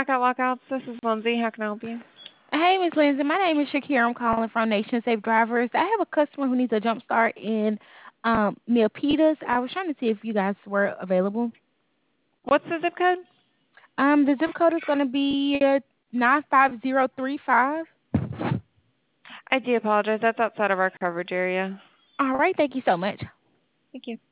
I got lockouts. This is Lindsay. How can I help you? Hey, Miss Lindsay. My name is Shakira. I'm calling from Nation Safe Drivers. I have a customer who needs a jump start in Milpitas. I was trying to see if you guys were available. What's the zip code? The zip code is going to be 95035. I do apologize. That's outside of our coverage area. All right. Thank you so much. Thank you.